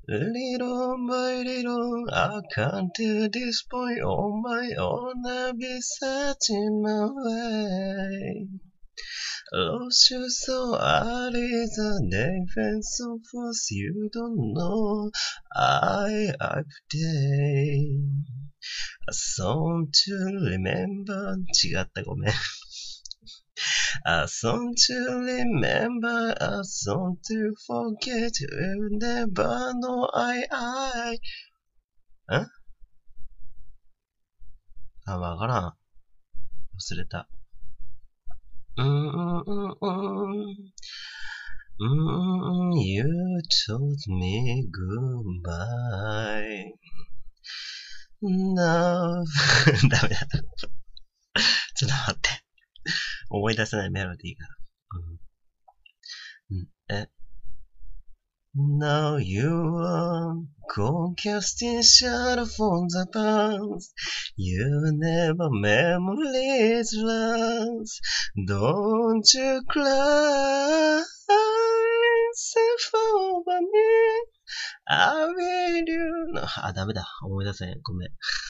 Little by little, I come to this point on my own. I'll be searching my way. Lost you so early, the defense of force you don't know. I've day. A song to remember. 違った、ごめん。A song to remember, a song to forget. You never knowんわからん。忘れた。You told me goodbye. Now ダメだ。ちょっと待って。思い出せないメロディーが。Now you are gone casting shadow from the past. You never memories last. Don't you cry, safe over me. I will you. ダメだ。思い出せん。ごめん。